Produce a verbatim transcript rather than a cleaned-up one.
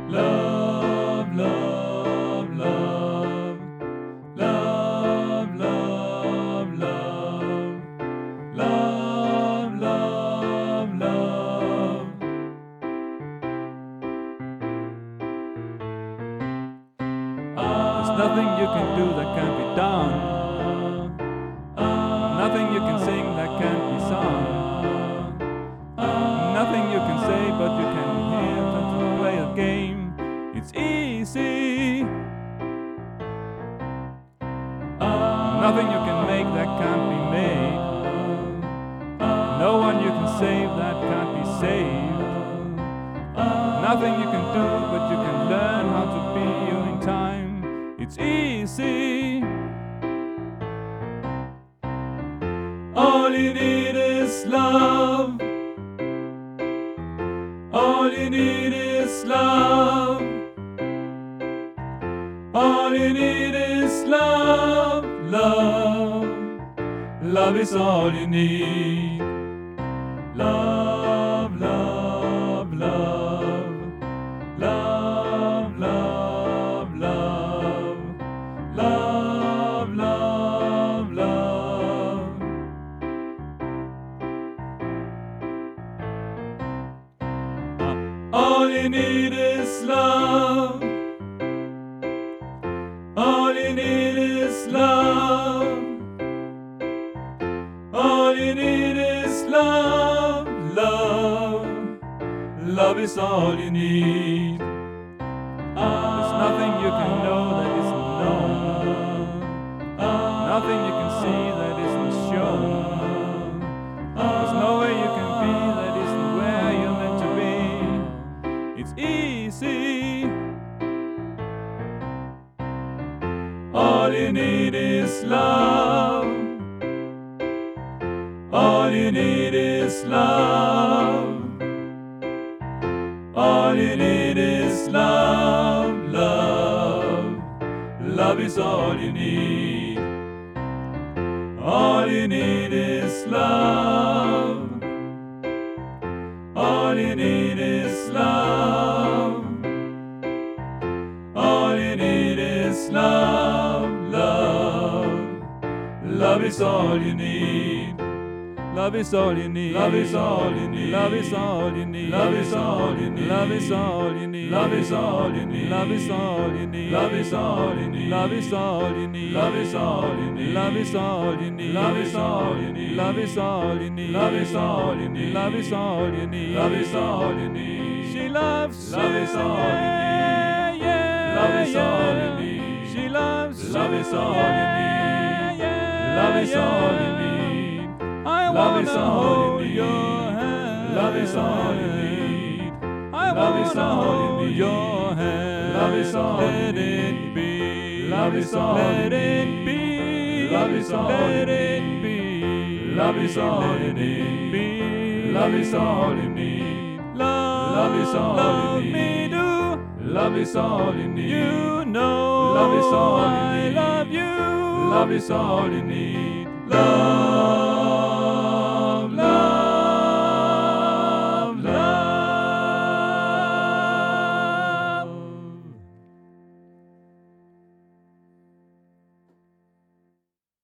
Love, love, love. Love, love, love. Love, love, love. There's nothing you can do that can't be done. Nothing you can sing that can't be sung. Nothing you can say, but you can hear and play a game. It's easy. Nothing you can make that can't be made. No one you can save that can't be saved. Nothing you can do, but you can learn how to be you in time. It's easy. All you need is love. All you need is love. All you need is love. Love. Love is all you need. Love, love, love. Love, love, love. Love, love, love. All you need is love. All you need is love. All you need is love. Love. Love is all you need. There's nothing you can know that isn't known. Nothing you can see that isn't shown. There's nowhere you can be that isn't where you're meant to be. It's easy. All you need is love. All you need is love. All you need is love, love. Love is all you need. All you need is love. All you need is love. All you need is love, love. Love is all you need. Love is all you need. Love is all you need. Love is all you need. Love is all you need. Love is all you need. Love is all you need. Love is all you need. Love is all you need. Love is all you need. Love is all you need. Love is all you need. Love is all you need. Love is all you need. Love is all you need. Love is all you need. Love is all you need. She loves. Love is all you need. Love is all you need. She loves. Love is all you need. Love is all you need. I wanna hold your hand. Love is all you need. I wanna hold your hand. Love is all let it be. Love is all let it be. Love is all let it be. Love is all you need. Love is all you need. Love is all you need. Love is all you need. You know. Love is all you need. I love you. Love is all you need. Love.